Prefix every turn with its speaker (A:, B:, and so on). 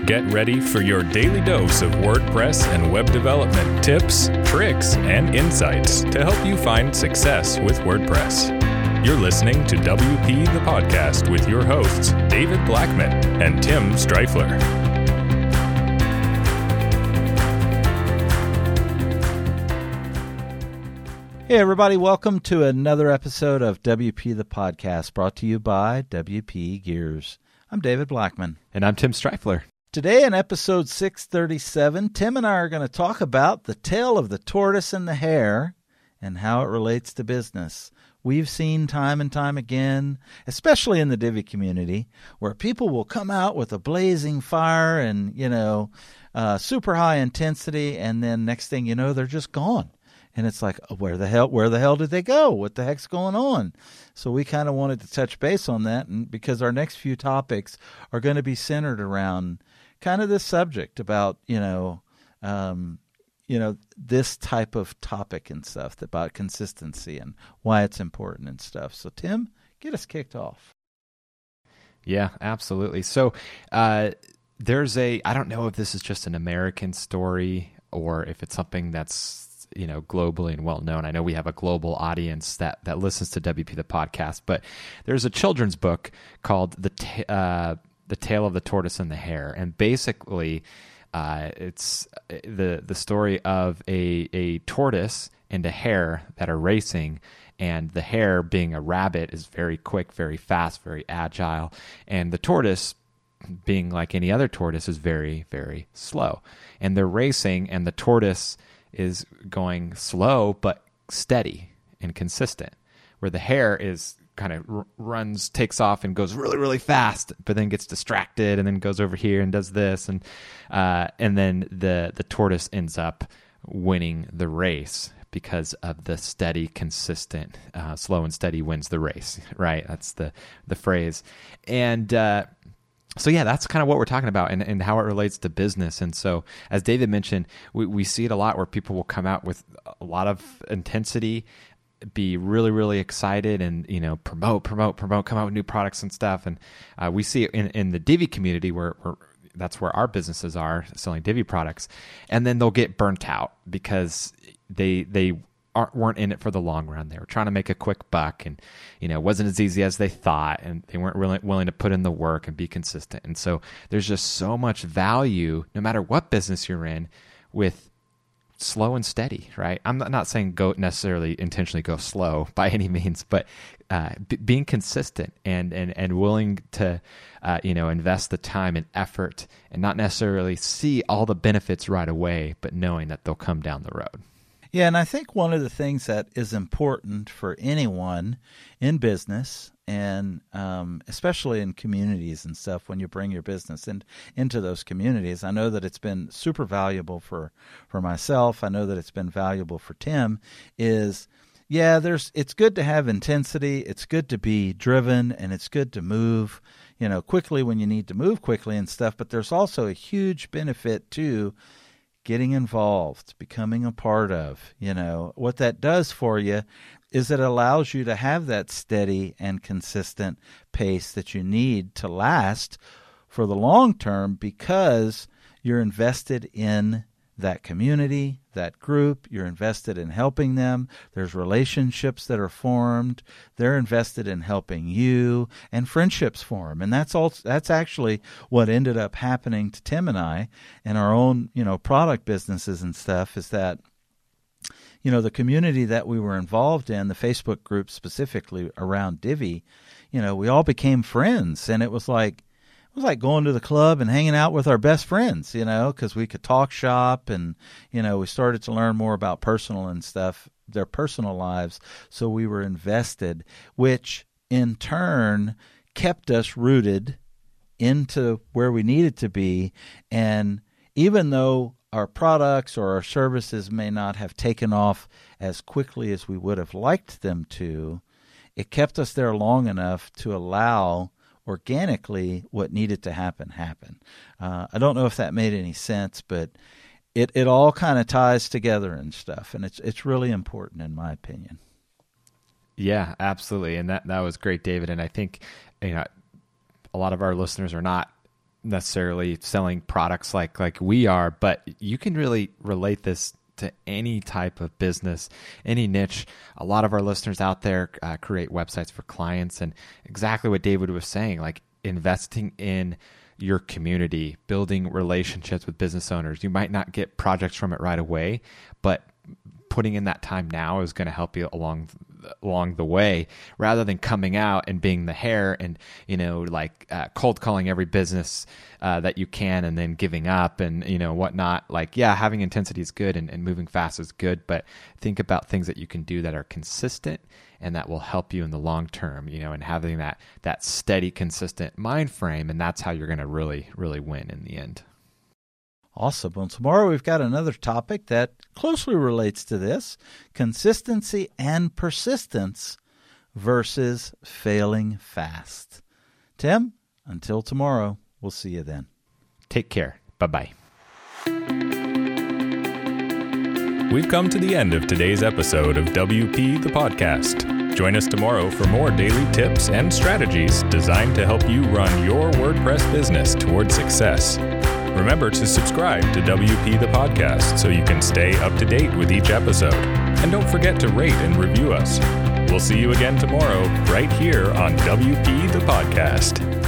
A: Get ready for your daily dose of WordPress and web development tips, tricks, and insights to help you find success with WordPress. You're listening to WP the Podcast with your hosts, David Blackman and Tim Streifler.
B: Hey everybody, welcome to another episode of WP the Podcast, brought to you by WP Gears. I'm David Blackman.
C: And I'm Tim Streifler.
B: Today in episode 637, Tim and I are going to talk about the tale of the tortoise and the hare and how it relates to business. We've seen time and time again, especially in the Divi community, where people will come out with a blazing fire and, super high intensity, and then next thing you know, they're just gone. And it's like, where the hell did they go? What the heck's going on? So we kind of wanted to touch base on that, and because our next few topics are going to be centered around kind of this subject about, this type of topic and stuff about consistency and why it's important and stuff. So Tim, get us kicked off.
C: Yeah, absolutely. So I don't know if this is just an American story or if it's something that's globally and well known. I know we have a global audience that listens to WP the Podcast, but there's a children's book called The Tale of the Tortoise and the Hare, and basically it's the story of a tortoise and a hare that are racing, and the hare, being a rabbit, is very quick, very fast, very agile, and the tortoise, being like any other tortoise, is very, very slow. And they're racing, and the tortoise is going slow but steady and consistent, where the hare is kind of takes off and goes really, really fast, but then gets distracted and then goes over here and does this, and then the tortoise ends up winning the race because of the steady, consistent, slow and steady wins the race, right? That's the phrase. And so yeah, that's kind of what we're talking about and how it relates to business. And so, as David mentioned, we see it a lot where people will come out with a lot of intensity, be really, really excited, and promote, come out with new products and stuff. And we see it in the Divi community where that's where our businesses are, selling Divi products, and then they'll get burnt out because they weren't in it for the long run. They were trying to make a quick buck, and it wasn't as easy as they thought, and they weren't really willing to put in the work and be consistent. And so there's just so much value, no matter what business you're in, with slow and steady, right? I'm not saying go necessarily intentionally go slow by any means, but being consistent and willing to invest the time and effort, and not necessarily see all the benefits right away, but knowing that they'll come down the road.
B: Yeah, and I think one of the things that is important for anyone in business, and especially in communities and stuff, when you bring your business into those communities, I know that it's been super valuable for myself. I know that it's been valuable for Tim, it's good to have intensity, it's good to be driven, and it's good to move, quickly when you need to move quickly and stuff, but there's also a huge benefit to getting involved, becoming a part of. What that does for you is it allows you to have that steady and consistent pace that you need to last for the long term, because you're invested in that community, that group, you're invested in helping them. There's relationships that are formed. They're invested in helping you, and friendships form. And that's actually what ended up happening to Tim and I in our own, product businesses and stuff, is that, the community that we were involved in, the Facebook group specifically around Divi, we all became friends, and it was like going to the club and hanging out with our best friends, because we could talk shop, and, we started to learn more about personal and stuff, their personal lives. So we were invested, which in turn kept us rooted into where we needed to be. And even though our products or our services may not have taken off as quickly as we would have liked them to, it kept us there long enough to allow organically what needed to happen. I don't know if that made any sense, but it all kind of ties together and stuff, and it's really important in my opinion.
C: Yeah, absolutely. And that was great, David. And I think a lot of our listeners are not necessarily selling products like we are, but you can really relate this to any type of business, any niche. A lot of our listeners out there create websites for clients, and exactly what David was saying, like investing in your community, building relationships with business owners. You might not get projects from it right away, but putting in that time now is going to help you along the way, rather than coming out and being the hare and, cold calling every business that you can and then giving up and, whatnot. Like, yeah, having intensity is good and moving fast is good, but think about things that you can do that are consistent and that will help you in the long term, and having that steady, consistent mind frame. And that's how you're going to really, really win in the end.
B: Awesome. Well, tomorrow we've got another topic that closely relates to this: consistency and persistence versus failing fast. Tim, until tomorrow, we'll see you then.
C: Take care. Bye-bye.
A: We've come to the end of today's episode of WP the Podcast. Join us tomorrow for more daily tips and strategies designed to help you run your WordPress business towards success. Remember to subscribe to WP the Podcast so you can stay up to date with each episode. And don't forget to rate and review us. We'll see you again tomorrow right here on WP the Podcast.